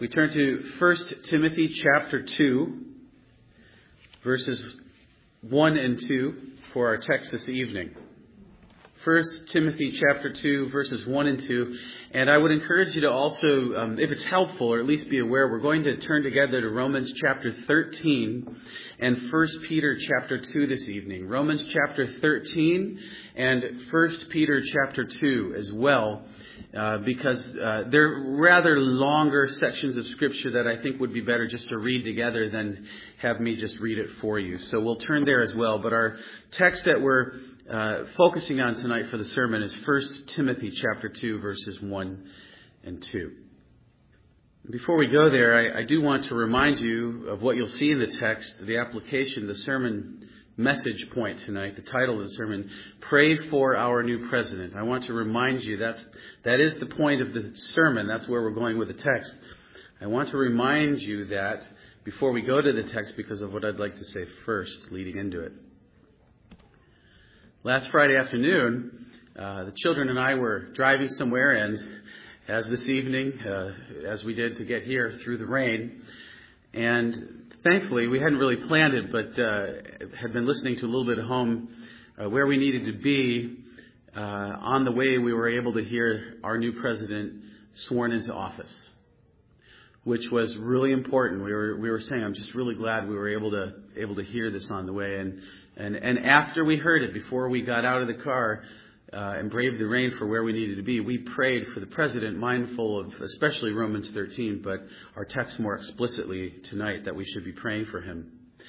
We turn to 1 Timothy chapter 2, verses 1 and 2 for our text this evening. 1 Timothy chapter 2, verses 1 and 2. And I would encourage you to also, if it's helpful, or at least be aware, we're going to turn together to Romans chapter 13 and 1 Peter chapter 2 this evening. Romans chapter 13 and 1 Peter chapter 2 as well. Because they're rather longer sections of Scripture that I think would be better just to read together than have me just read it for you. So we'll turn there as well. But our text that we're focusing on tonight for the sermon is 1 Timothy chapter 2, verses 1 and 2. Before we go there, I do want to remind you of what you'll see in the text, the application, the sermon message point tonight, the title of the sermon, Pray for Our New President. I want to remind you that is the point of the sermon. That's where we're going with the text. I want to remind you that before we go to the text because of what I'd like to say first, leading into it. Last Friday afternoon, the children and I were driving somewhere, and as this evening, as we did to get here through the rain, and thankfully, we hadn't really planned it, but had been listening to a little bit at home where we needed to be. On the way, we were able to hear our new president sworn into office, which was really important. We were saying, I'm just really glad we were able to hear this on the way. And after we heard it, before we got out of the car and braved the rain for where we needed to be, we prayed for the president, mindful of especially Romans 13, but our text more explicitly tonight that we should be praying for him.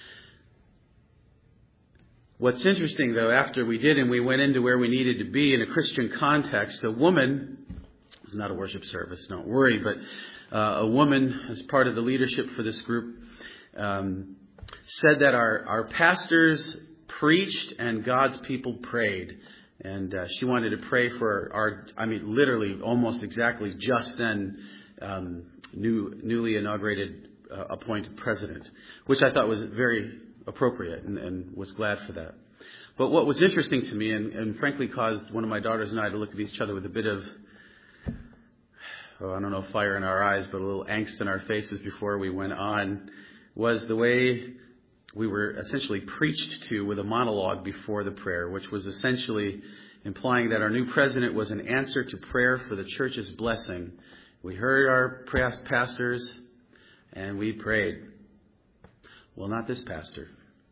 What's interesting, though, after we did and we went into where we needed to be in a Christian context, a woman, it's not a worship service, don't worry, but a woman, as part of the leadership for this group, said that our pastors preached and God's people prayed. And she wanted to pray for literally almost exactly just then, newly inaugurated, appointed president, which I thought was very appropriate and was glad for that. But what was interesting to me and frankly caused one of my daughters and I to look at each other with a bit of, I don't know, fire in our eyes, but a little angst in our faces before we went on, was the way we were essentially preached to with a monologue before the prayer, which was essentially implying that our new president was an answer to prayer for the church's blessing. We heard our pastors and we prayed. Well, not this pastor.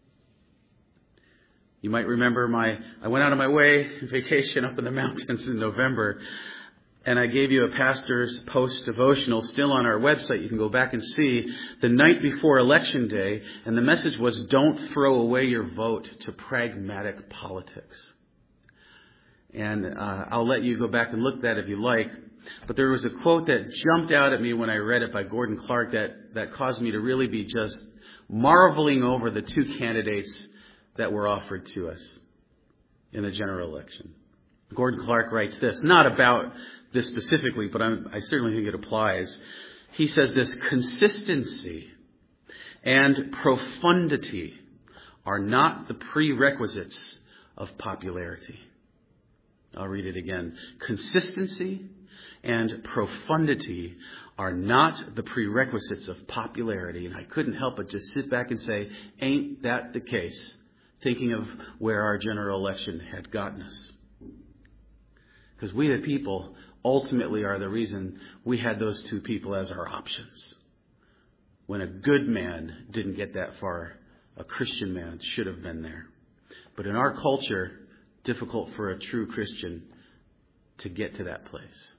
You might remember I went out on my way vacation up in the mountains in November, and I gave you a pastor's post devotional still on our website. You can go back and see the night before Election Day. And the message was, don't throw away your vote to pragmatic politics. And I'll let you go back and look at that if you like. But there was a quote that jumped out at me when I read it by Gordon Clark that caused me to really be just marveling over the two candidates that were offered to us in the general election. Gordon Clark writes this, not about this specifically, but I certainly think it applies. He says this: consistency and profundity are not the prerequisites of popularity. I'll read it again. Consistency and profundity are not the prerequisites of popularity. And I couldn't help but just sit back and say, ain't that the case? Thinking of where our general election had gotten us. Because we the people ultimately are the reason we had those two people as our options. When a good man didn't get that far, a Christian man should have been there. But in our culture, difficult for a true Christian to get to that place.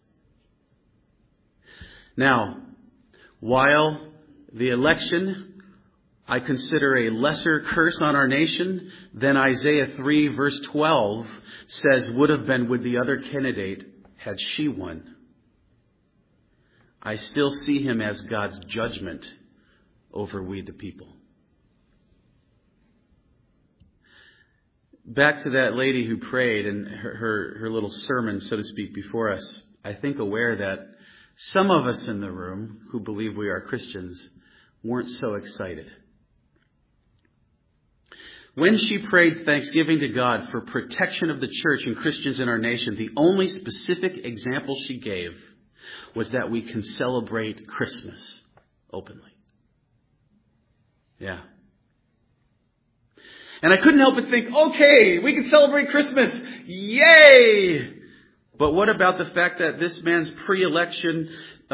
Now, while the election I consider a lesser curse on our nation than Isaiah 3 verse 12 says would have been with the other candidate had she won, I still see him as God's judgment over we the people. Back to that lady who prayed and her little sermon, so to speak, before us, I think aware that some of us in the room who believe we are Christians weren't so excited. When she prayed thanksgiving to God for protection of the church and Christians in our nation, the only specific example she gave was that we can celebrate Christmas openly. Yeah. And I couldn't help but think, okay, we can celebrate Christmas. Yay! But what about the fact that this man's pre-election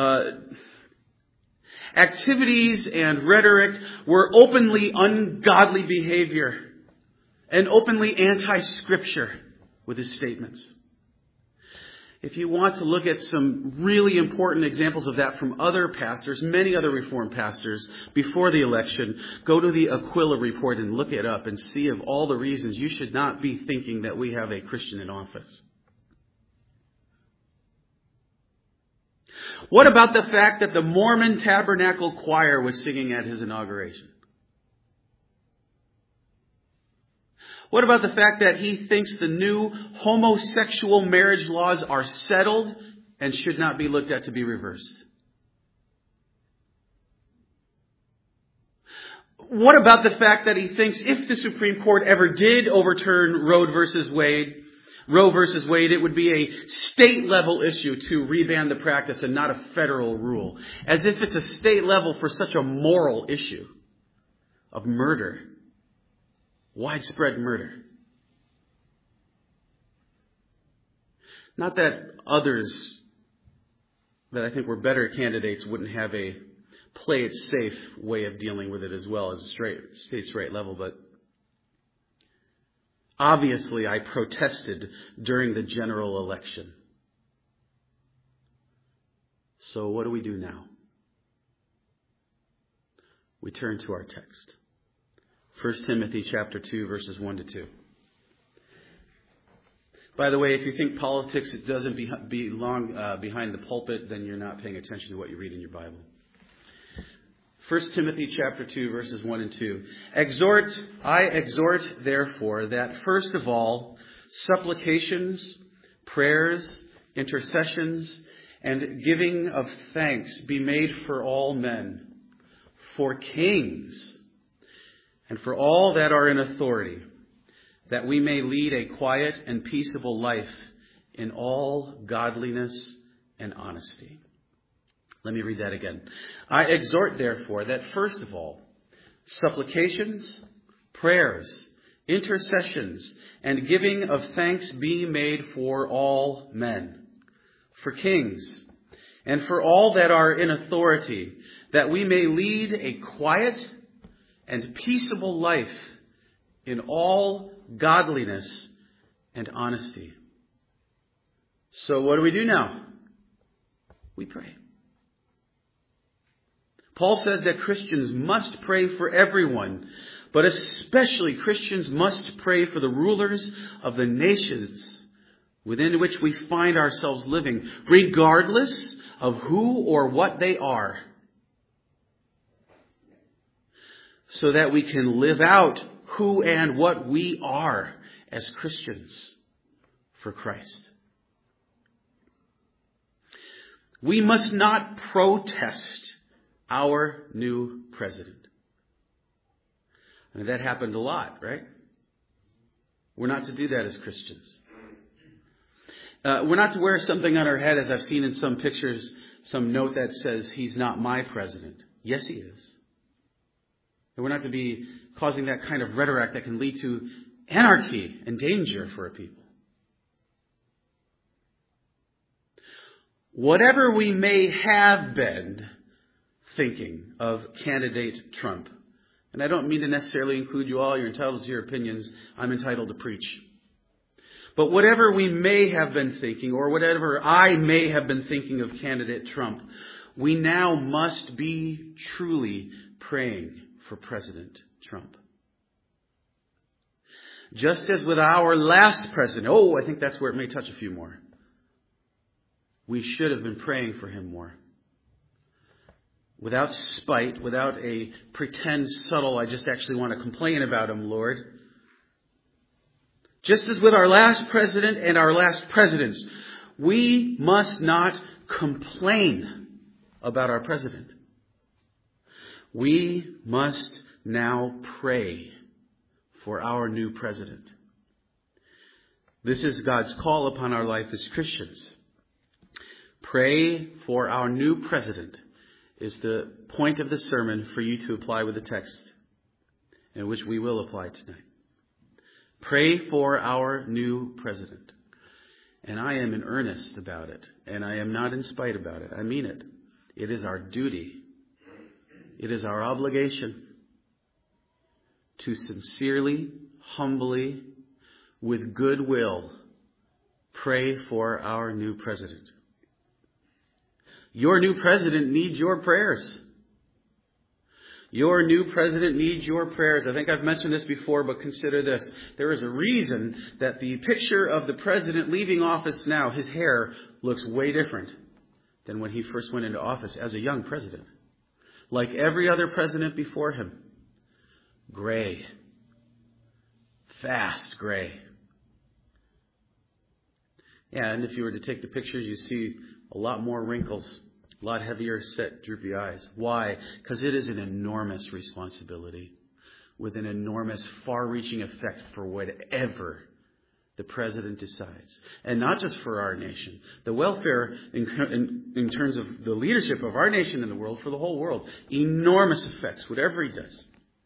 activities and rhetoric were openly ungodly behavior and openly anti-Scripture with his statements? If you want to look at some really important examples of that from other pastors, many other Reformed pastors before the election, go to the Aquila Report and look it up and see of all the reasons you should not be thinking that we have a Christian in office. What about the fact that the Mormon Tabernacle Choir was singing at his inauguration? What about the fact that he thinks the new homosexual marriage laws are settled and should not be looked at to be reversed? What about the fact that he thinks if the Supreme Court ever did overturn Roe versus Wade, it would be a state-level issue to reban the practice and not a federal rule? As if it's a state level for such a moral issue of murder. Widespread murder. Not that others that I think were better candidates wouldn't have a play it safe way of dealing with it as well as a state's right level, but obviously I protested during the general election. So what do we do now? We turn to our text. 1 Timothy chapter 2, verses 1 to 2. By the way, if you think politics doesn't belong behind the pulpit, then you're not paying attention to what you read in your Bible. 1 Timothy chapter 2, verses 1 and 2. I exhort, therefore, that first of all, supplications, prayers, intercessions, and giving of thanks be made for all men, for kings, and for all that are in authority, that we may lead a quiet and peaceable life in all godliness and honesty. Let me read that again. I exhort, therefore, that first of all, supplications, prayers, intercessions, and giving of thanks be made for all men, for kings, and for all that are in authority, that we may lead a quiet and peaceable life in all godliness and honesty. So what do we do now? We pray. Paul says that Christians must pray for everyone, but especially Christians must pray for the rulers of the nations within which we find ourselves living, regardless of who or what they are, so that we can live out who and what we are as Christians for Christ. We must not protest our new president. I mean, that happened a lot, right? We're not to do that as Christians. We're not to wear something on our head, as I've seen in some pictures, some note that says, "He's not my president." Yes, he is. And we're not to be causing that kind of rhetoric that can lead to anarchy and danger for a people. Whatever we may have been thinking of candidate Trump, and I don't mean to necessarily include you all, you're entitled to your opinions, I'm entitled to preach. But whatever we may have been thinking, or whatever I may have been thinking of candidate Trump, we now must be truly praying for President Trump. Just as with our last president, I think that's where it may touch a few more. We should have been praying for him more. Without spite, without a pretend subtle, I just actually want to complain about him, Lord. Just as with our last president and our last presidents, we must not complain about our president. We must now pray for our new president. This is God's call upon our life as Christians. Pray for our new president is the point of the sermon for you to apply with the text, and which we will apply tonight. Pray for our new president. And I am in earnest about it, and I am not in spite about it. I mean it. It is our duty. It is our obligation to sincerely, humbly, with goodwill, pray for our new president. Your new president needs your prayers. Your new president needs your prayers. I think I've mentioned this before, but consider this. There is a reason that the picture of the president leaving office now, his hair looks way different than when he first went into office as a young president. Like every other president before him. Gray. Fast gray. And if you were to take the pictures, you see a lot more wrinkles. A lot heavier set, droopy eyes. Why? Because it is an enormous responsibility with an enormous, far-reaching effect for whatever the president decides. And not just for our nation. The welfare, in terms of the leadership of our nation in the world, for the whole world. Enormous effects, whatever he does.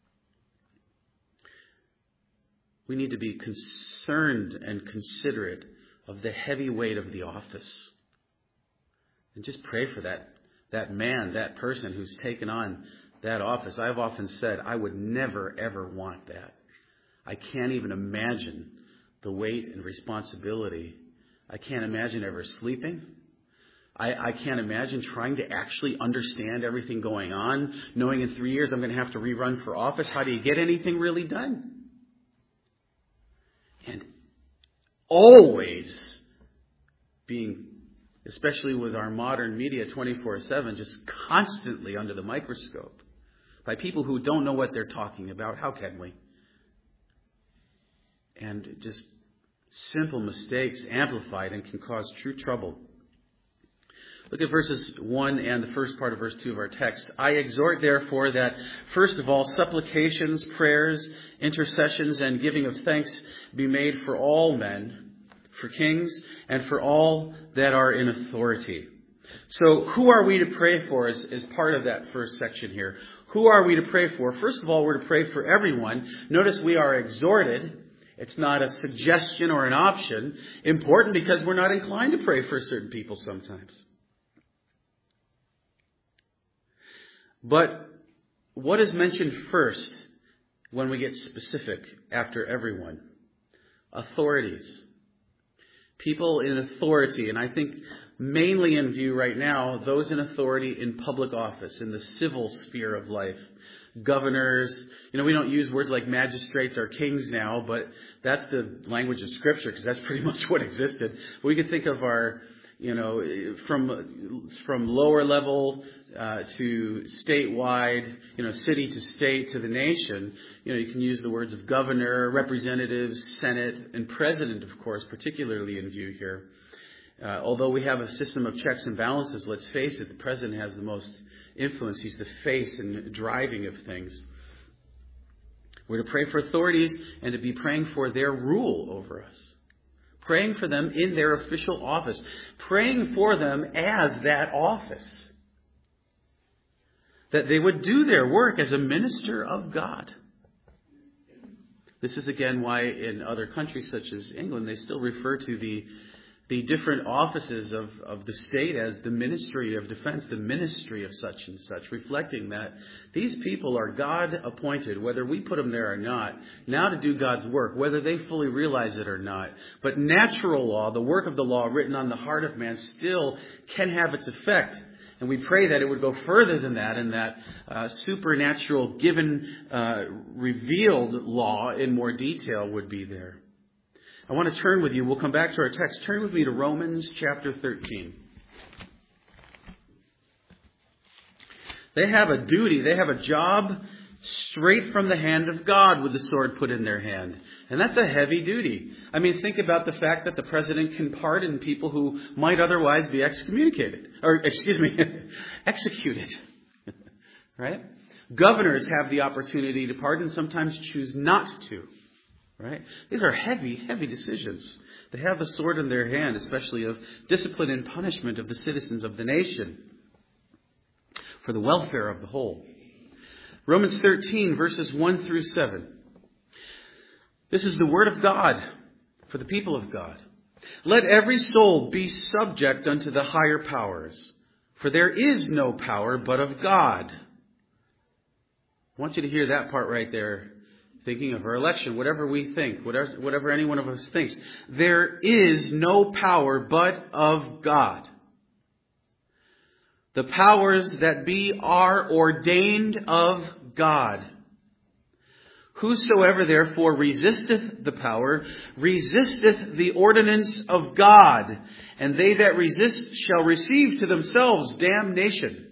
We need to be concerned and considerate of the heavy weight of the office. And just pray for that man, that person who's taken on that office. I've often said, I would never, ever want that. I can't even imagine the weight and responsibility. I can't imagine ever sleeping. I can't imagine trying to actually understand everything going on, knowing in 3 years I'm going to have to rerun for office. How do you get anything really done? And always being, especially with our modern media 24/7, just constantly under the microscope by people who don't know what they're talking about. How can we? And just simple mistakes amplified and can cause true trouble. Look at verses 1 and the first part of verse 2 of our text. I exhort, therefore, that first of all, supplications, prayers, intercessions, and giving of thanks be made for all men, for kings, and for all that are in authority. So who are we to pray for as part of that first section here? Who are we to pray for? First of all, we're to pray for everyone. Notice we are exhorted. It's not a suggestion or an option. Important because we're not inclined to pray for certain people sometimes. But what is mentioned first when we get specific after everyone? Authorities. People in authority, and I think mainly in view right now, those in authority in public office, in the civil sphere of life. Governors, we don't use words like magistrates or kings now, but that's the language of Scripture because that's pretty much what existed. We could think of our, from lower level to statewide, city to state to the nation. You can use the words of governor, representative, senate, and president, of course, particularly in view here. Although we have a system of checks and balances, let's face it, the president has the most influence. He's the face and driving of things. We're to pray for authorities and to be praying for their rule over us. Praying for them in their official office. Praying for them as that office. That they would do their work as a minister of God. This is again why in other countries such as England, they still refer to the different offices of the state as the Ministry of Defense, the ministry of such and such, reflecting that these people are God appointed, whether we put them there or not, now to do God's work, whether they fully realize it or not. But natural law, the work of the law written on the heart of man, still can have its effect. And we pray that it would go further than that, and that supernatural, given, revealed law in more detail would be there. I want to turn with you. We'll come back to our text. Turn with me to Romans chapter 13. They have a duty. They have a job straight from the hand of God with the sword put in their hand. And that's a heavy duty. I mean, think about the fact that the president can pardon people who might otherwise be executed. Right? Governors have the opportunity to pardon, sometimes choose not to. Right? These are heavy, heavy decisions. They have the sword in their hand, especially of discipline and punishment of the citizens of the nation. for the welfare of the whole. Romans 13, verses 1 through 7. This is the word of God for the people of God. Let every soul be subject unto the higher powers, for there is no power but of God. I want you to hear that part right there, thinking of our election, whatever we think, whatever any one of us thinks. There is no power but of God. The powers that be are ordained of God. Whosoever therefore resisteth the power, resisteth the ordinance of God, and they that resist shall receive to themselves damnation.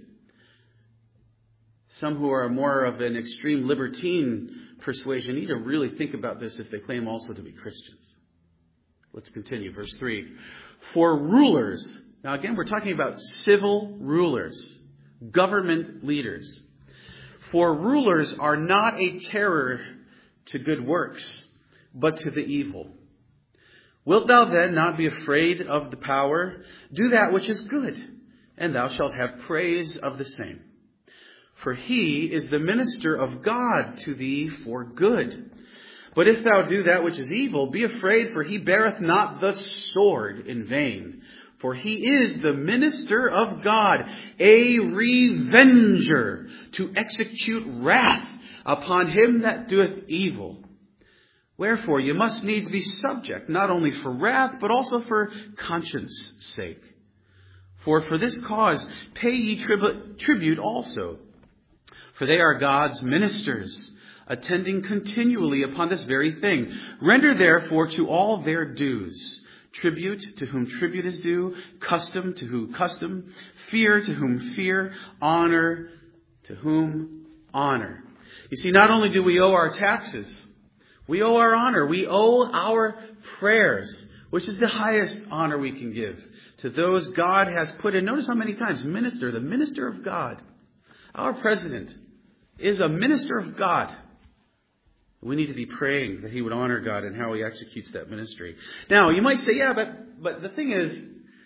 Some who are more of an extreme libertine persuasion need to really think about this if they claim also to be Christians. Let's continue. Verse 3. For rulers, now again we're talking about civil rulers, government leaders. For rulers are not a terror to good works, but to the evil. Wilt thou then not be afraid of the power? Do that which is good, and thou shalt have praise of the same. For he is the minister of God to thee for good. But if thou do that which is evil, be afraid, for he beareth not the sword in vain. For he is the minister of God, a revenger, to execute wrath upon him that doeth evil. Wherefore you must needs be subject, not only for wrath, but also for conscience' sake. For this cause pay ye tribute also. For they are God's ministers, attending continually upon this very thing. Render therefore to all their dues. Tribute to whom tribute is due, custom to whom custom, fear to whom fear, honor to whom honor. You see, not only do we owe our taxes, we owe our honor. We owe our prayers, which is the highest honor we can give to those God has put in. Notice how many times minister, the minister of God. Our president is a minister of God. We need to be praying that he would honor God and how he executes that ministry. Now, you might say, yeah, but the thing is,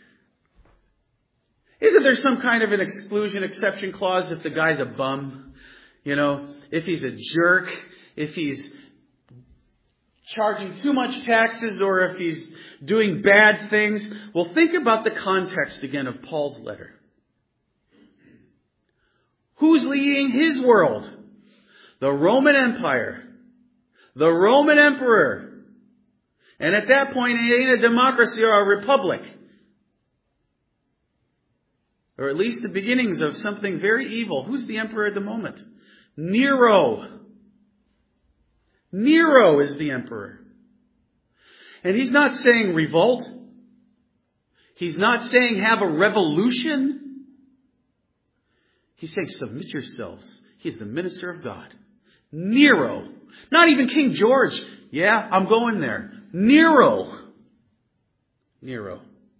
isn't there some kind of an exclusion exception clause if the guy's a bum? You know, if he's a jerk, if he's charging too much taxes, or if he's doing bad things? Well, think about the context again of Paul's letter. Who's leading his world? The Roman Empire. The Roman Emperor. And at that point, it ain't a democracy or a republic. Or at least the beginnings of something very evil. Who's the emperor at the moment? Nero. Nero is the emperor. And he's not saying revolt. He's not saying have a revolution. He's saying submit yourselves. He's the minister of God. Nero. Not even King George. Yeah, I'm going there. Nero. Nero.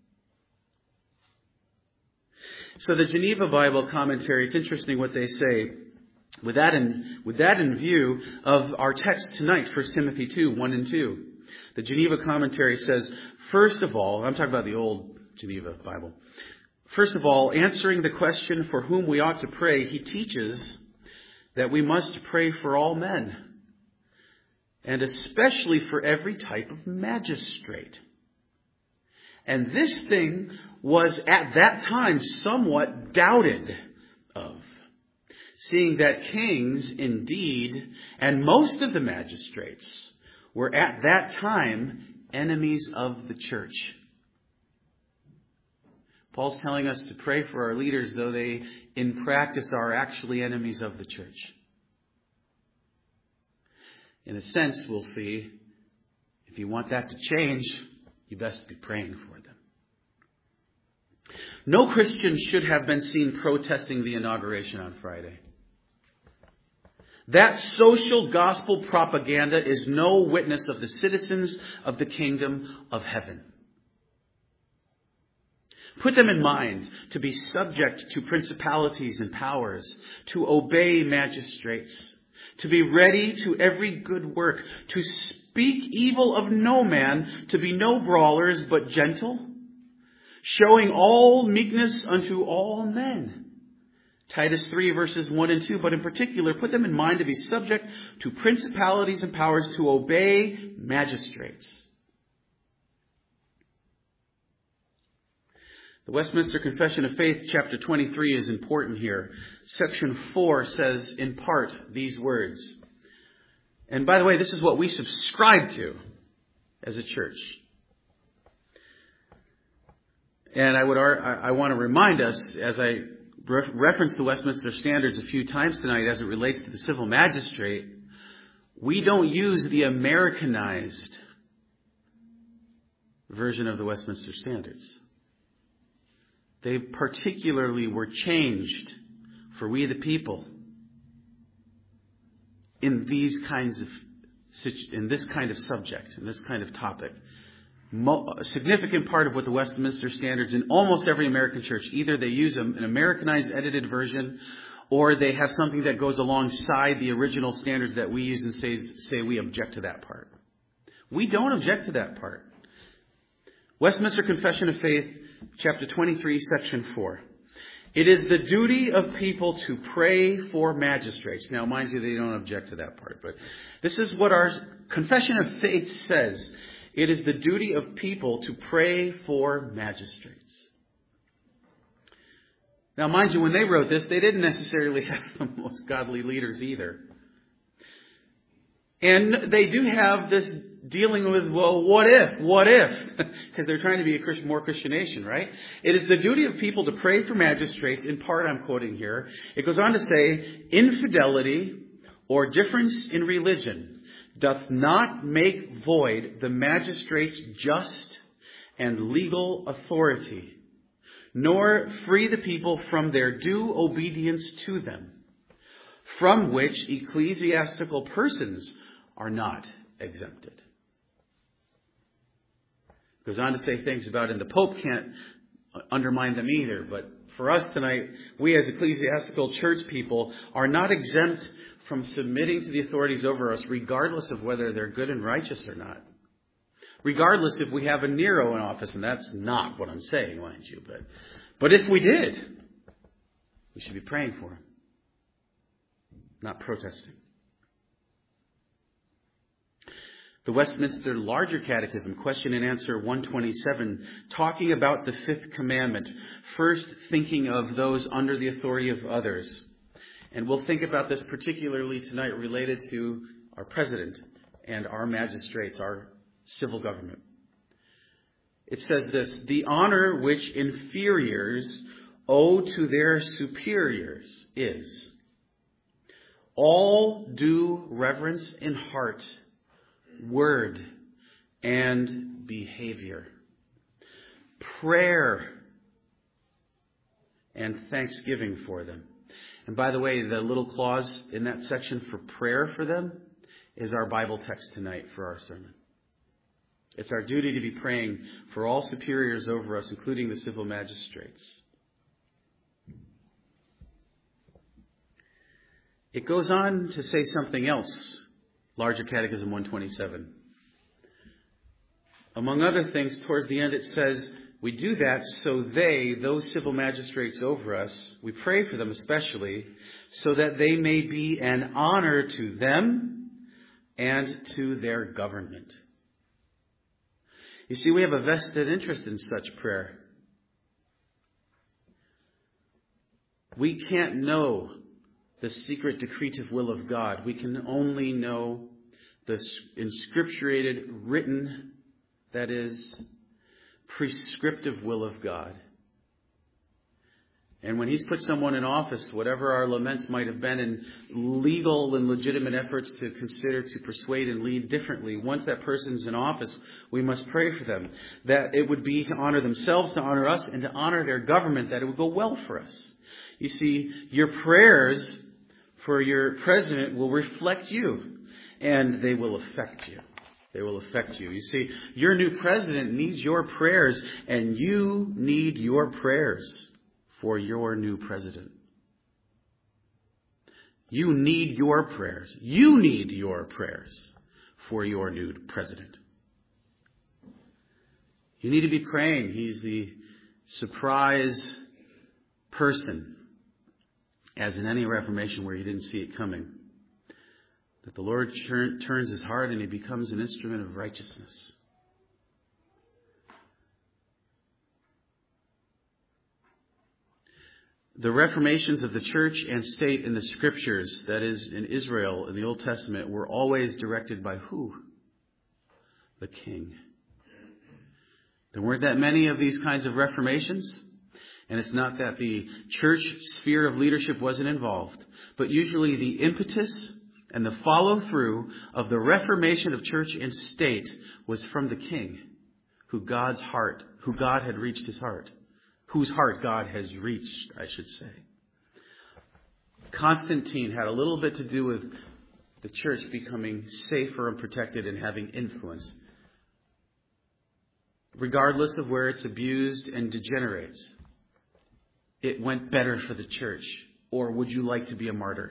So the Geneva Bible commentary, it's interesting what they say. With that in view of our text tonight, 1 Timothy 2, 1 and 2. The Geneva commentary says, first of all, I'm talking about the old Geneva Bible. First of all, answering the question for whom we ought to pray, he teaches that we must pray for all men, and especially for every type of magistrate. And this thing was at that time somewhat doubted of, seeing that kings indeed, and most of the magistrates, were at that time enemies of the church. Paul's telling us to pray for our leaders, though they in practice are actually enemies of the church. In a sense, we'll see, if you want that to change, you best be praying for them. No Christian should have been seen protesting the inauguration on Friday. That social gospel propaganda is no witness of the citizens of the kingdom of heaven. Put them in mind to be subject to principalities and powers, to obey magistrates, to be ready to every good work, to speak evil of no man, to be no brawlers, but gentle, showing all meekness unto all men, Titus 3 verses 1 and 2, but in particular, put them in mind to be subject to principalities and powers, to obey magistrates. The Westminster Confession of Faith, chapter 23, is important here. Section 4 says, in part, these words. And by the way, this is what we subscribe to as a church. And I want to remind us, as I reference the Westminster Standards a few times tonight as it relates to the civil magistrate, we don't use the Americanized version of the Westminster Standards. They particularly were changed for we the people in this kind of subject, in this kind of topic. A significant part of what the Westminster Standards in almost every American church, either they use an Americanized edited version, or they have something that goes alongside the original standards that we use and say we object to that part. We don't object to that part. Westminster Confession of Faith, chapter 23, section 4. It is the duty of people to pray for magistrates. Now, mind you, they don't object to that part, but this is what our Confession of Faith says. It is the duty of people to pray for magistrates. Now, mind you, when they wrote this, they didn't necessarily have the most godly leaders either. And they do have this dealing with, well, what if? Because they're trying to be a more Christian nation, right? It is the duty of people to pray for magistrates. In part, I'm quoting here. It goes on to say, infidelity or difference in religion doth not make void the magistrate's just and legal authority, nor free the people from their due obedience to them, from which ecclesiastical persons are not exempted. Goes on to say things about, and the Pope can't undermine them either, but for us tonight, we as ecclesiastical church people are not exempt from submitting to the authorities over us, regardless of whether they're good and righteous or not. Regardless if we have a Nero in office, and that's not what I'm saying, mind you, but if we did, we should be praying for him, not protesting. The Westminster Larger Catechism, question and answer 127, talking about the fifth commandment, first thinking of those under the authority of others. And we'll think about this particularly tonight related to our president and our magistrates, our civil government. It says this, the honor which inferiors owe to their superiors is all due reverence in heart, word, and behavior, prayer, and thanksgiving for them. And by the way, the little clause in that section for prayer for them is our Bible text tonight for our sermon. It's our duty to be praying for all superiors over us, including the civil magistrates. It goes on to say something else. Larger Catechism 127. Among other things, towards the end it says, we do that so those civil magistrates over us, we pray for them especially, so that they may be an honor to them and to their government. You see, we have a vested interest in such prayer. We can't know the secret decretive will of God. We can only know the inscripturated, written, that is, prescriptive will of God. And when He's put someone in office, whatever our laments might have been in legal and legitimate efforts to consider to persuade and lead differently, once that person's in office, we must pray for them. That it would be to honor themselves, to honor us, and to honor their government, that it would go well for us. You see, your prayers for your president will reflect you, and they will affect you. They will affect you. You see, your new president needs your prayers, and you need your prayers for your new president. You need your prayers. You need your prayers for your new president. You need to be praying. He's the surprise person as in any Reformation where you didn't see it coming, that the Lord turns his heart and he becomes an instrument of righteousness. The reformations of the church and state in the scriptures, that is in Israel in the Old Testament, were always directed by who? The king. There weren't that many of these kinds of reformations. And it's not that the church sphere of leadership wasn't involved, but usually the impetus and the follow-through of the reformation of church and state was from the king, who God had reached his heart. Whose heart God has reached, I should say. Constantine had a little bit to do with the church becoming safer and protected and having influence, regardless of where it's abused and degenerates. It went better for the church. Or would you like to be a martyr?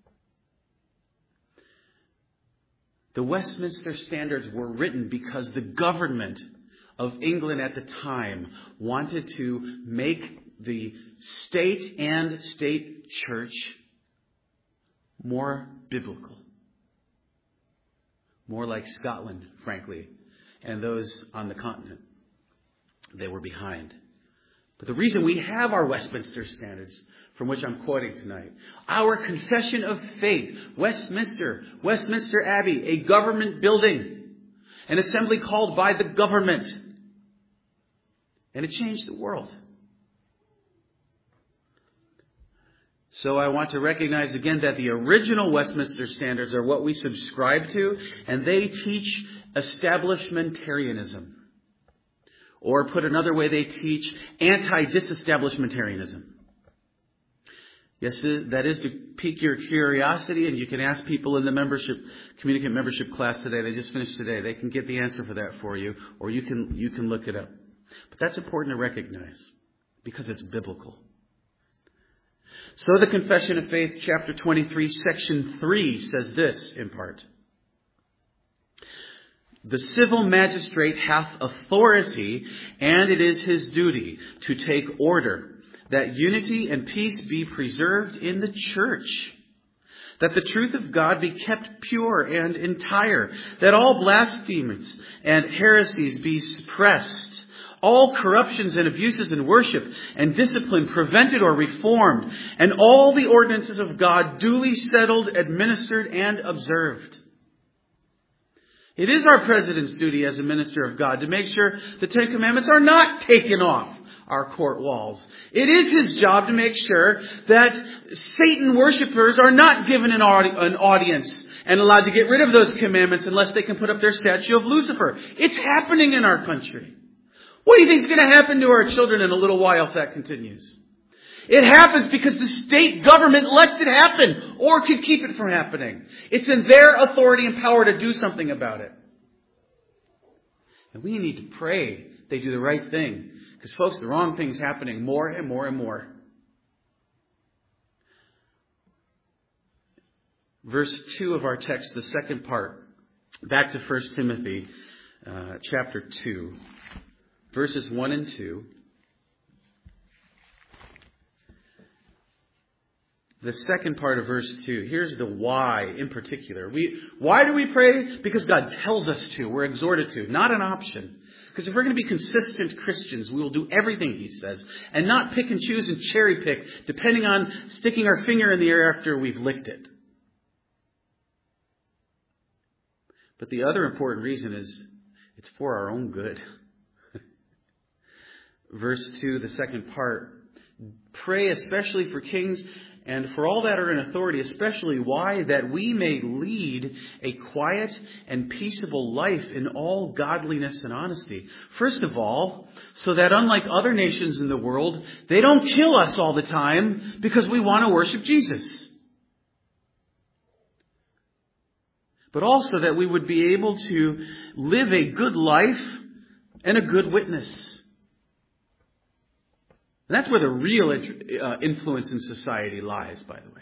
The Westminster Standards were written because the government of England at the time wanted to make the state and state church more biblical. More like Scotland, frankly, and those on the continent. They were behind. But the reason we have our Westminster Standards, from which I'm quoting tonight, our Confession of Faith, Westminster Abbey, a government building, an assembly called by the government. And it changed the world. So I want to recognize again that the original Westminster Standards are what we subscribe to, and they teach establishmentarianism. Or put another way, they teach anti-disestablishmentarianism. Yes, that is to pique your curiosity, and you can ask people in the communicant membership class today. They just finished today. They can get the answer for that for you, or you can look it up. But that's important to recognize because it's biblical. So the Confession of Faith, chapter 23, section 3 says this in part. The civil magistrate hath authority, and it is his duty to take order, that unity and peace be preserved in the church, that the truth of God be kept pure and entire, that all blasphemies and heresies be suppressed, all corruptions and abuses in worship and discipline prevented or reformed, and all the ordinances of God duly settled, administered, and observed. It is our president's duty as a minister of God to make sure the Ten Commandments are not taken off our court walls. It is his job to make sure that Satan worshipers are not given an audience and allowed to get rid of those commandments unless they can put up their statue of Lucifer. It's happening in our country. What do you think is going to happen to our children in a little while if that continues? It happens because the state government lets it happen or could keep it from happening. It's in their authority and power to do something about it. And we need to pray they do the right thing. Because folks, the wrong thing's happening more and more and more. Verse 2 of our text, the second part. Back to 1 Timothy chapter 2. Verses 1 and 2. The second part of verse 2, here's the why in particular. Why do we pray? Because God tells us to. We're exhorted to. Not an option. Because if we're going to be consistent Christians, we will do everything He says. And not pick and choose and cherry pick, depending on sticking our finger in the air after we've licked it. But the other important reason is it's for our own good. Verse 2, the second part. Pray especially for kings and for all that are in authority, especially why? That we may lead a quiet and peaceable life in all godliness and honesty. First of all, so that unlike other nations in the world, they don't kill us all the time because we want to worship Jesus. But also that we would be able to live a good life and a good witness. And that's where the real influence in society lies, by the way.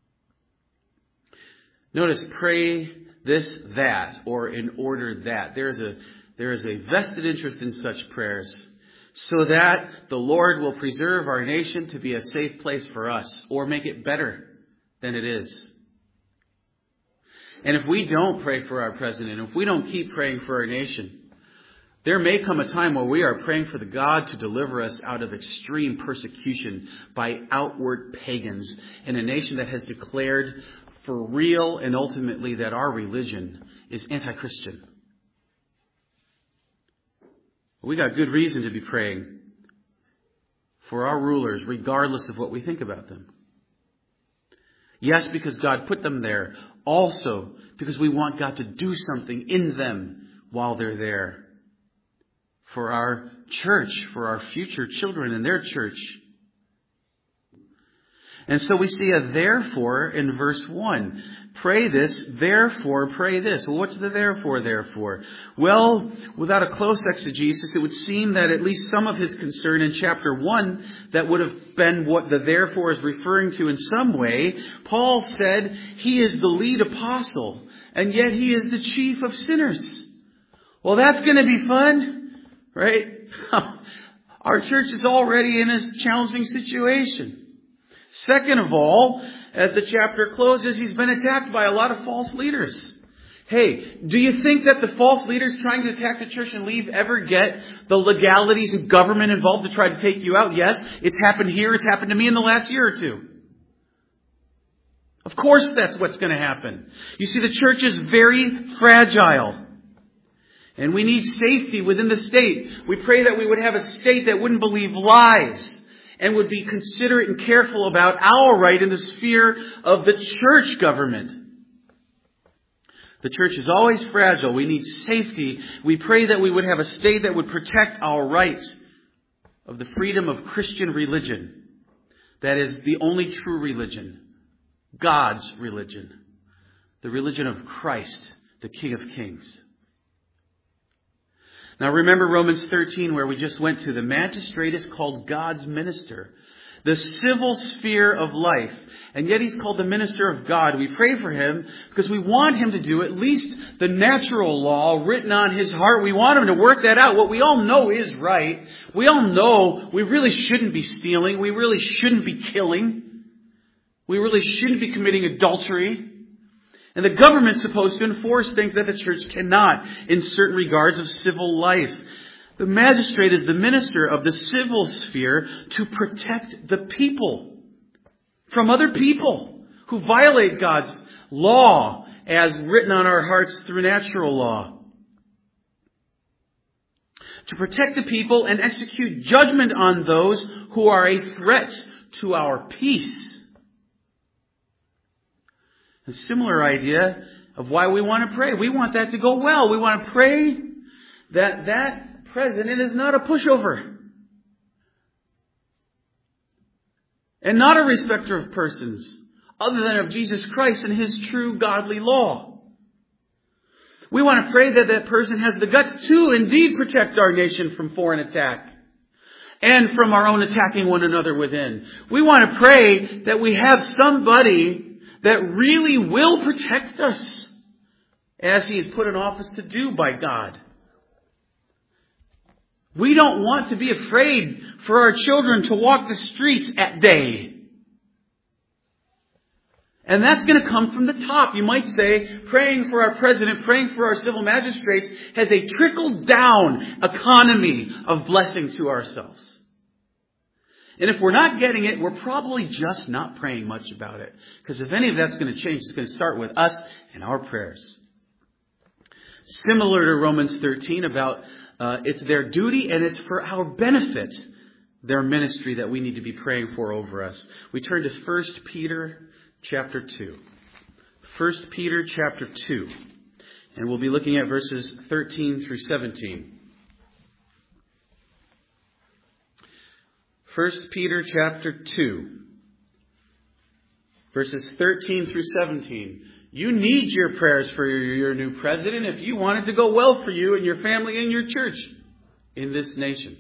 Notice, pray this, that, or in order that. There is a vested interest in such prayers so that the Lord will preserve our nation to be a safe place for us, or make it better than it is. And if we don't pray for our president, if we don't keep praying for our nation, there may come a time where we are praying for the God to deliver us out of extreme persecution by outward pagans in a nation that has declared for real and ultimately that our religion is anti-Christian. We got good reason to be praying for our rulers, regardless of what we think about them. Yes, because God put them there. Also, because we want God to do something in them while they're there. For our church, for our future children and their church. And so we see a therefore in verse 1. Pray this, therefore pray this. Well, what's the therefore? Well, without a close exegesis, it would seem that at least some of his concern in chapter 1, that would have been what the therefore is referring to in some way. Paul said he is the lead apostle, and yet he is the chief of sinners. Well, that's going to be fun, right? Our church is already in a challenging situation. Second of all, as the chapter closes, he's been attacked by a lot of false leaders. Hey, do you think that the false leaders trying to attack the church and leave ever get the legalities of government involved to try to take you out? Yes, it's happened here. It's happened to me in the last year or two. Of course that's what's going to happen. You see, the church is very fragile. And we need safety within the state. We pray that we would have a state that wouldn't believe lies and would be considerate and careful about our right in the sphere of the church government. The church is always fragile. We need safety. We pray that we would have a state that would protect our right of the freedom of Christian religion. That is the only true religion. God's religion. The religion of Christ, the King of Kings. Now remember Romans 13 where we just went to. The magistrate is called God's minister. The civil sphere of life. And yet he's called the minister of God. We pray for him because we want him to do at least the natural law written on his heart. We want him to work that out. What we all know is right. We all know we really shouldn't be stealing. We really shouldn't be killing. We really shouldn't be committing adultery. And the government's supposed to enforce things that the church cannot in certain regards of civil life. The magistrate is the minister of the civil sphere to protect the people from other people who violate God's law as written on our hearts through natural law. To protect the people and execute judgment on those who are a threat to our peace. A similar idea of why we want to pray. We want that to go well. We want to pray that that president is not a pushover. And not a respecter of persons other than of Jesus Christ and his true godly law. We want to pray that that person has the guts to indeed protect our nation from foreign attack. And from our own attacking one another within. We want to pray that we have somebody that really will protect us as he is put in office to do by God. We don't want to be afraid for our children to walk the streets at day. And that's going to come from the top. You might say, praying for our president, praying for our civil magistrates has a trickle-down economy of blessing to ourselves. And if we're not getting it, we're probably just not praying much about it. Because if any of that's going to change, it's going to start with us and our prayers. Similar to Romans 13 about it's their duty and it's for our benefit, their ministry that we need to be praying for over us. We turn to 1 Peter chapter 2. 1 Peter chapter 2. And we'll be looking at verses 13 through 17. 1 Peter chapter 2, verses 13 through 17. You need your prayers for your new president if you want it to go well for you and your family and your church in this nation.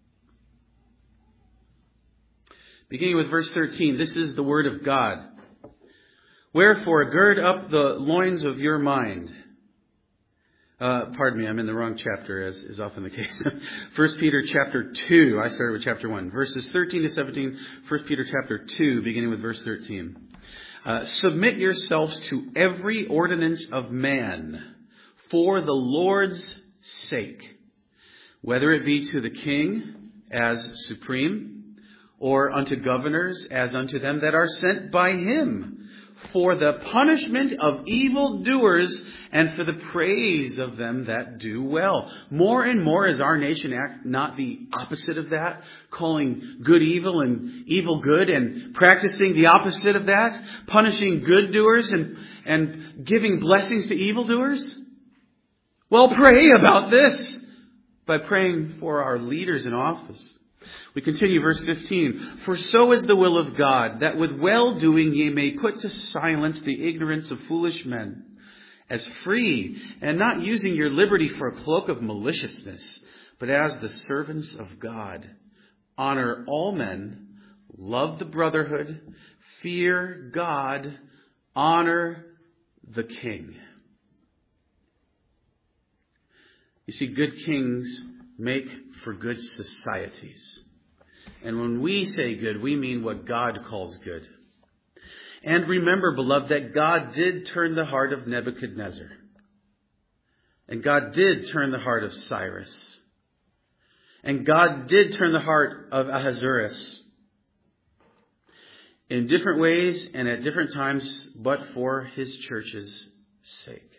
Beginning with verse 13, this is the word of God. Wherefore, gird up the loins of your mind. Pardon me, I'm in the wrong chapter, as is often the case. 1 Peter chapter 2. I started with chapter 1. Verses 13 to 17. 1 Peter chapter 2, beginning with verse 13. Submit yourselves to every ordinance of man for the Lord's sake, whether it be to the king as supreme, or unto governors as unto them that are sent by him, for the punishment of evildoers and for the praise of them that do well. More and more is our nation act not the opposite of that, calling good evil and evil good, and practicing the opposite of that, punishing good doers and giving blessings to evildoers? Well, pray about this by praying for our leaders in office. We continue verse 15. For so is the will of God, that with well-doing ye may put to silence the ignorance of foolish men, as free, and not using your liberty for a cloak of maliciousness, but as the servants of God. Honor all men, love the brotherhood, fear God, honor the king. You see, good kings make for good societies. And when we say good, we mean what God calls good. And remember, beloved, that God did turn the heart of Nebuchadnezzar. And God did turn the heart of Cyrus. And God did turn the heart of Ahasuerus. In different ways and at different times, but for his church's sake.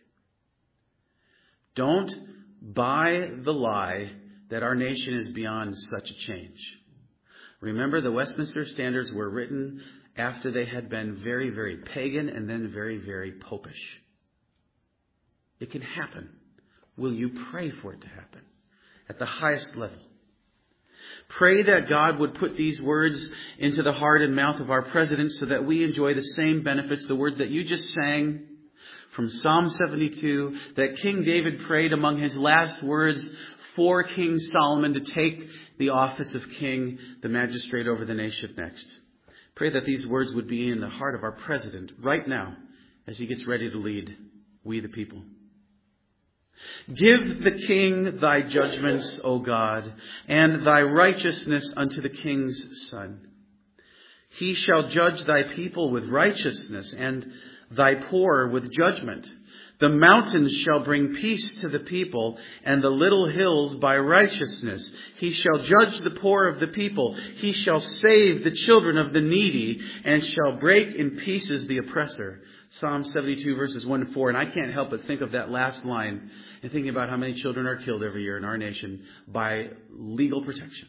Don't buy the lie that our nation is beyond such a change. Remember, the Westminster Standards were written after they had been very, very pagan and then very, very popish. It can happen. Will you pray for it to happen at the highest level? Pray that God would put these words into the heart and mouth of our president so that we enjoy the same benefits, the words that you just sang from Psalm 72, that King David prayed among his last words for King Solomon to take the office of king, the magistrate over the nation next. Pray that these words would be in the heart of our president right now as he gets ready to lead we the people. Give the king thy judgments, O God, and thy righteousness unto the king's son. He shall judge thy people with righteousness and thy poor with judgment. The mountains shall bring peace to the people, and the little hills by righteousness. He shall judge the poor of the people. He shall save the children of the needy, and shall break in pieces the oppressor. Psalm 72 verses 1 to 4. And I can't help but think of that last line and thinking about how many children are killed every year in our nation by legal protection.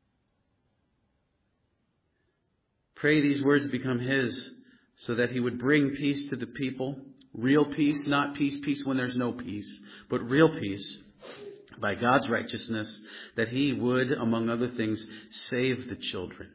Pray these words become his, so that he would bring peace to the people. Real peace, not peace when there's no peace, but real peace by God's righteousness, that he would, among other things, save the children.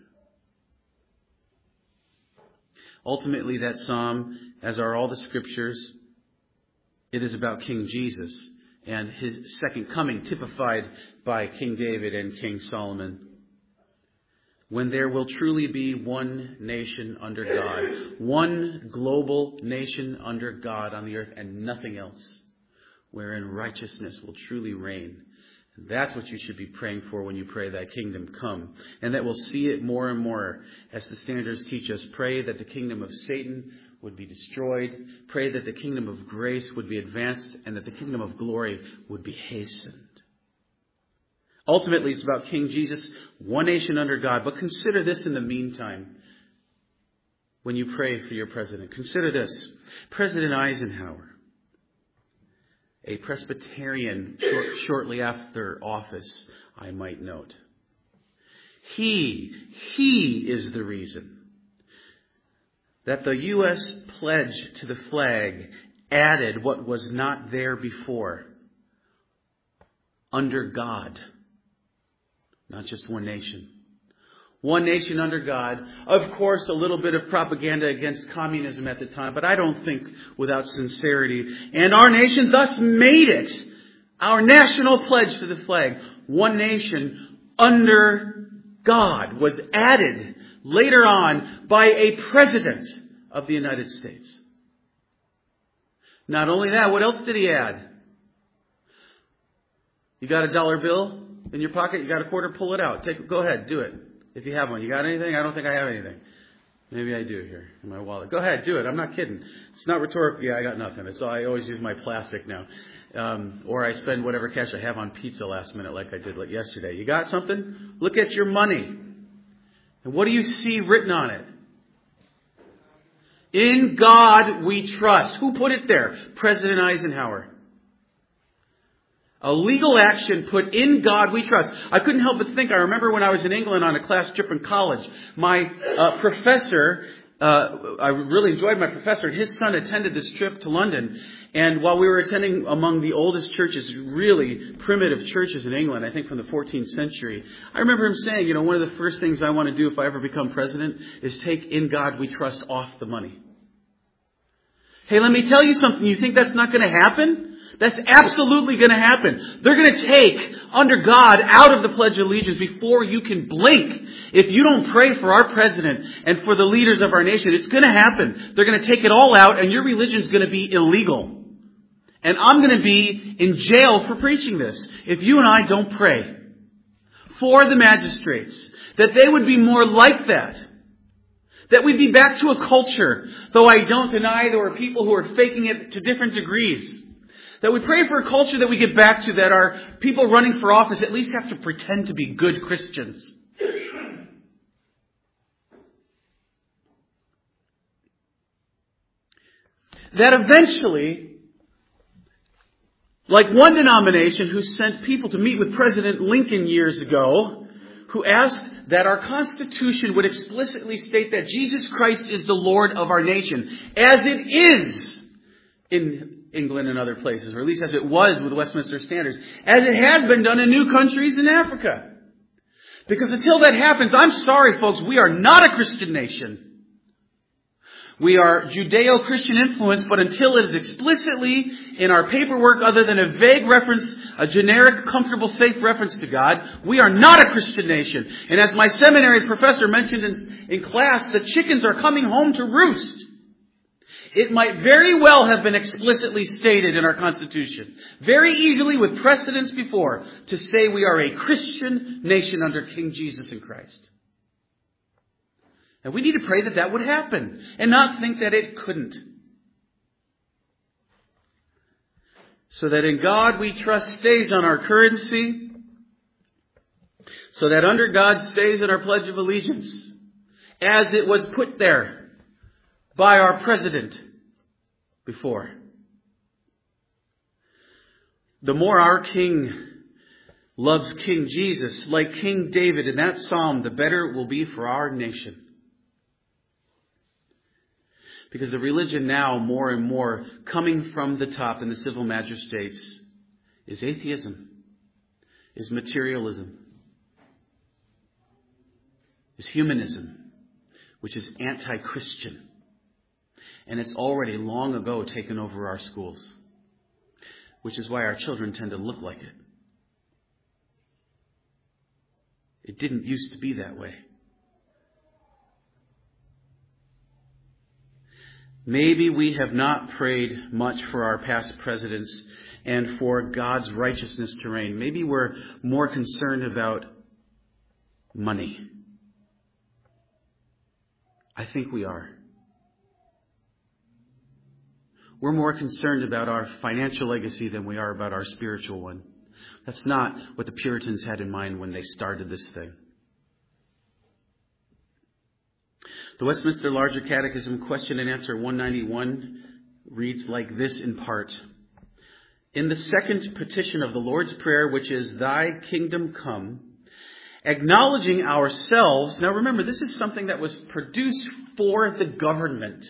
Ultimately, that psalm, as are all the scriptures, it is about King Jesus and his second coming, typified by King David and King Solomon. When there will truly be one nation under God, one global nation under God on the earth and nothing else, wherein righteousness will truly reign. And that's what you should be praying for when you pray thy kingdom come. And that we'll see it more and more as the standards teach us. Pray that the kingdom of Satan would be destroyed. Pray that the kingdom of grace would be advanced and that the kingdom of glory would be hastened. Ultimately, it's about King Jesus, one nation under God. But consider this in the meantime when you pray for your president. Consider this. President Eisenhower, a Presbyterian shortly after office, I might note. He is the reason that the U.S. pledge to the flag added what was not there before. Under God. Not just one nation. One nation under God. Of course, a little bit of propaganda against communism at the time, but I don't think without sincerity. And our nation thus made it our national pledge to the flag. One nation under God was added later on by a president of the United States. Not only that, what else did he add? You got a dollar bill in your pocket? You got a quarter? Pull it out. Go ahead, do it. If you have one. You got anything? I don't think I have anything. Maybe I do here in my wallet. Go ahead, do it. I'm not kidding. It's not rhetorical. Yeah, I got nothing. I always use my plastic now. Or I spend whatever cash I have on pizza last minute like I did yesterday. You got something? Look at your money. And what do you see written on it? In God we trust. Who put it there? President Eisenhower. A legal action put in God we trust. I couldn't help but think, I remember when I was in England on a class trip in college, my professor, I really enjoyed my professor, and his son attended this trip to London. And while we were attending among the oldest churches, really primitive churches in England, I think from the 14th century, I remember him saying, one of the first things I want to do if I ever become president is take In God We Trust off the money. Hey, let me tell you something. You think that's not going to happen? That's absolutely going to happen. They're going to take under God out of the Pledge of Allegiance before you can blink. If you don't pray for our president and for the leaders of our nation, it's going to happen. They're going to take it all out and your religion's going to be illegal. And I'm going to be in jail for preaching this if you and I don't pray for the magistrates, that they would be more like that. That we'd be back to a culture, though I don't deny there were people who are faking it to different degrees. That we pray for a culture that we get back to, that our people running for office at least have to pretend to be good Christians. That eventually, like one denomination who sent people to meet with President Lincoln years ago, who asked that our Constitution would explicitly state that Jesus Christ is the Lord of our nation, as it is in England and other places, or at least as it was with Westminster Standards, as it has been done in new countries in Africa. Because until that happens, I'm sorry folks, we are not a Christian nation. We are Judeo-Christian influenced, but until it is explicitly in our paperwork other than a vague reference, a generic, comfortable, safe reference to God, we are not a Christian nation. And as my seminary professor mentioned in class, the chickens are coming home to roost. It might very well have been explicitly stated in our Constitution, very easily with precedents before, to say we are a Christian nation under King Jesus and Christ. And we need to pray that that would happen and not think that it couldn't. So that in God we trust stays on our currency, so that under God stays in our Pledge of Allegiance, as it was put there by our president before. The more our King loves King Jesus, like King David in that psalm, the better it will be for our nation. Because the religion now, more and more, coming from the top in the civil magistrates, is atheism, is materialism, is humanism, which is anti-Christian. And it's already long ago taken over our schools, which is why our children tend to look like it. It didn't used to be that way. Maybe we have not prayed much for our past presidents and for God's righteousness to reign. Maybe we're more concerned about money. I think we are. We're more concerned about our financial legacy than we are about our spiritual one. That's not what the Puritans had in mind when they started this thing. The Westminster Larger Catechism, question and answer 191, reads like this in part. In the second petition of the Lord's Prayer, which is, Thy kingdom come, acknowledging ourselves. Now remember, this is something that was produced for the government.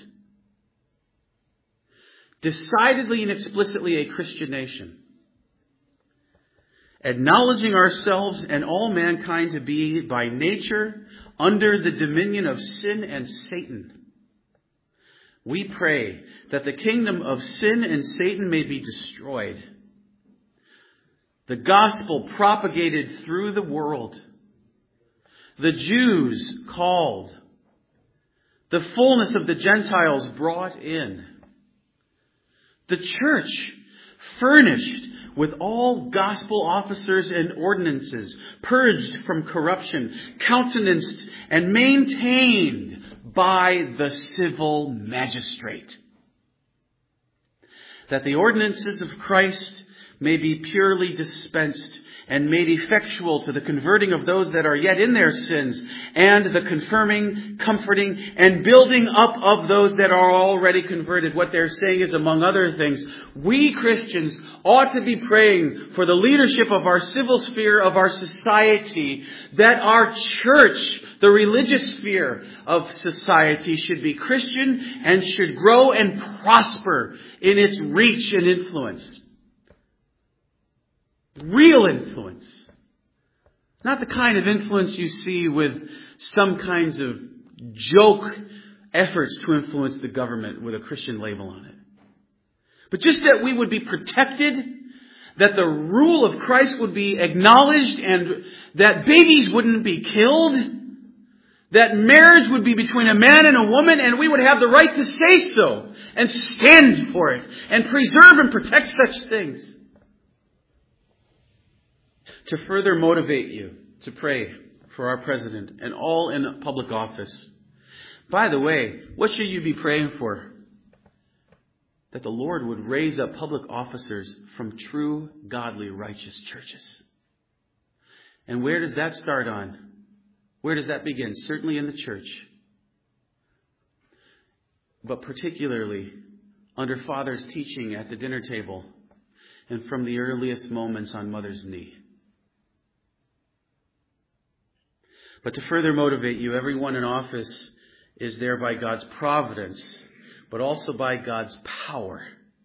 Decidedly and explicitly a Christian nation. Acknowledging ourselves and all mankind to be by nature under the dominion of sin and Satan. We pray that the kingdom of sin and Satan may be destroyed. The gospel propagated through the world. The Jews called. The fullness of the Gentiles brought in. The church furnished with all gospel officers and ordinances, purged from corruption, countenanced and maintained by the civil magistrate, that the ordinances of Christ may be purely dispensed and made effectual to the converting of those that are yet in their sins, and the confirming, comforting, and building up of those that are already converted. What they're saying is, among other things, we Christians ought to be praying for the leadership of our civil sphere of our society, that our church, the religious sphere of society, should be Christian and should grow and prosper in its reach and influence. Real influence. Not the kind of influence you see with some kinds of joke efforts to influence the government with a Christian label on it. But just that we would be protected, that the rule of Christ would be acknowledged, and that babies wouldn't be killed, that marriage would be between a man and a woman, and we would have the right to say so and stand for it and preserve and protect such things. To further motivate you to pray for our president and all in public office. By the way, what should you be praying for? That the Lord would raise up public officers from true, godly, righteous churches. And where does that start on? Where does that begin? Certainly in the church. But particularly under Father's teaching at the dinner table and from the earliest moments on Mother's knee. But to further motivate you, everyone in office is there by God's providence, but also by God's power.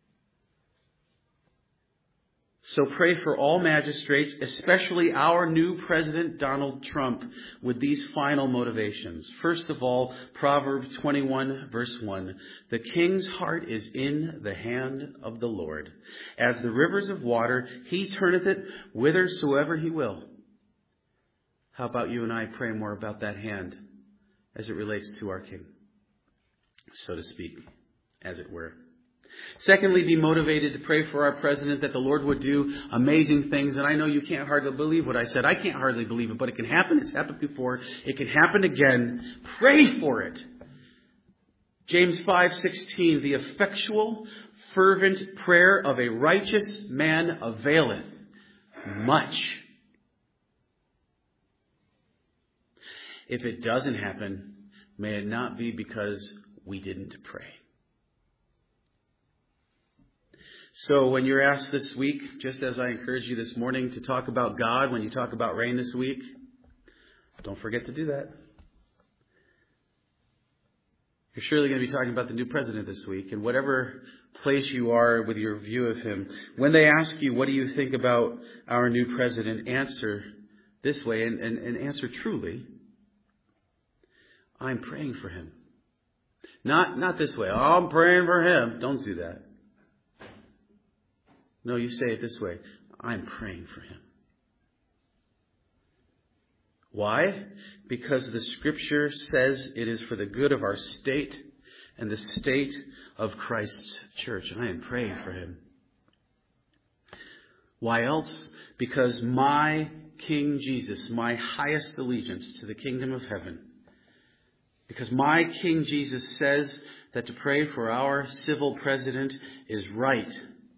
So pray for all magistrates, especially our new President Donald Trump, with these final motivations. First of all, Proverbs 21 verse 1. The king's heart is in the hand of the Lord. As the rivers of water, he turneth it whithersoever he will. How about you and I pray more about that hand as it relates to our King, so to speak, as it were. Secondly, be motivated to pray for our president that the Lord would do amazing things. And I know you can't hardly believe what I said. I can't hardly believe it, but it can happen. It's happened before. It can happen again. Pray for it. James 5:16, the effectual, fervent prayer of a righteous man availeth much. If it doesn't happen, may it not be because we didn't pray. So when you're asked this week, just as I encouraged you this morning to talk about God when you talk about rain this week, don't forget to do that. You're surely going to be talking about the new president this week, and whatever place you are with your view of him. When they ask you, what do you think about our new president, answer this way and answer truly. I'm praying for him. Not this way. Oh, I'm praying for him. Don't do that. No, you say it this way. I'm praying for him. Why? Because the Scripture says it is for the good of our state and the state of Christ's church. And I am praying for him. Why else? Because my King Jesus, my highest allegiance to the kingdom of heaven, because my King Jesus says that to pray for our civil president is right.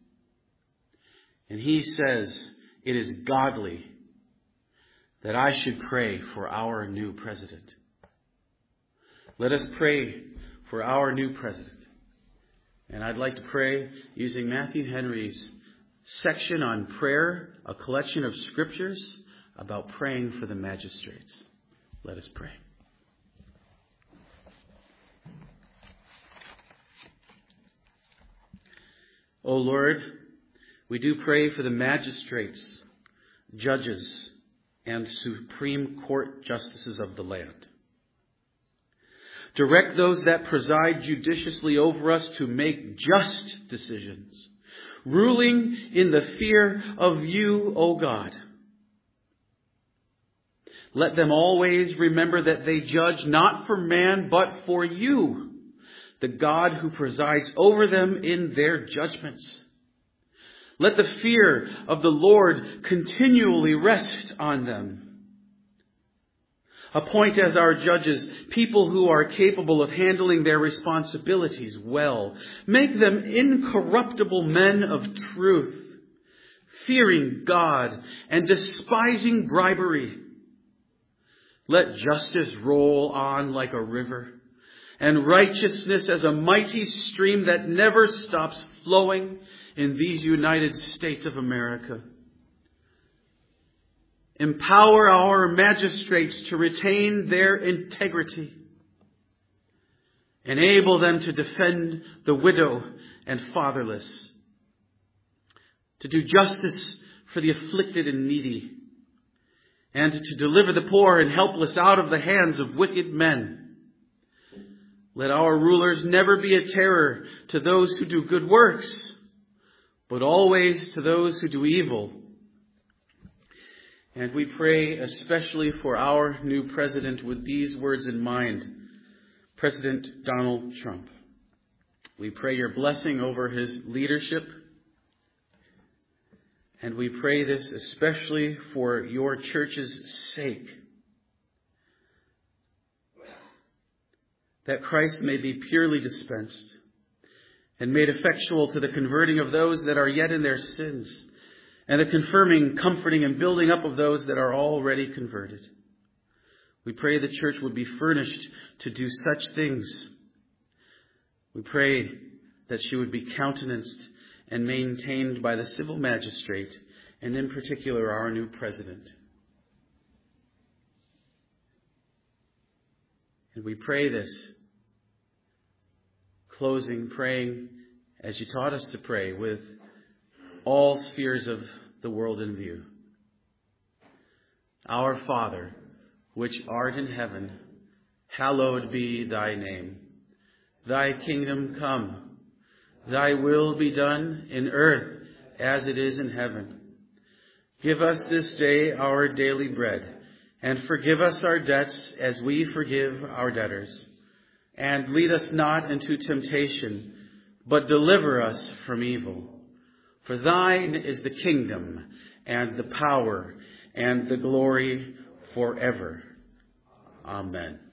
And he says it is godly that I should pray for our new president. Let us pray for our new president. And I'd like to pray using Matthew Henry's section on prayer, a collection of scriptures about praying for the magistrates. Let us pray. O Lord, we do pray for the magistrates, judges, and Supreme Court justices of the land. Direct those that preside judiciously over us to make just decisions, ruling in the fear of you, O God. Let them always remember that they judge not for man, but for you, the God who presides over them in their judgments. Let the fear of the Lord continually rest on them. Appoint as our judges people who are capable of handling their responsibilities well. Make them incorruptible men of truth, fearing God and despising bribery. Let justice roll on like a river, and righteousness as a mighty stream that never stops flowing in these United States of America. Empower our magistrates to retain their integrity. Enable them to defend the widow and fatherless, to do justice for the afflicted and needy, and to deliver the poor and helpless out of the hands of wicked men. Let our rulers never be a terror to those who do good works, but always to those who do evil. And we pray especially for our new president with these words in mind, President Donald Trump. We pray your blessing over his leadership. And we pray this especially for your church's sake, that Christ may be purely dispensed and made effectual to the converting of those that are yet in their sins, and the confirming, comforting, and building up of those that are already converted. We pray the church would be furnished to do such things. We pray that she would be countenanced and maintained by the civil magistrate, and in particular our new president. And we pray this, closing, praying as you taught us to pray, with all spheres of the world in view. Our Father, which art in heaven, hallowed be thy name. Thy kingdom come. Thy will be done in earth as it is in heaven. Give us this day our daily bread, and forgive us our debts as we forgive our debtors. And lead us not into temptation, but deliver us from evil. For thine is the kingdom, and the power, and the glory forever. Amen.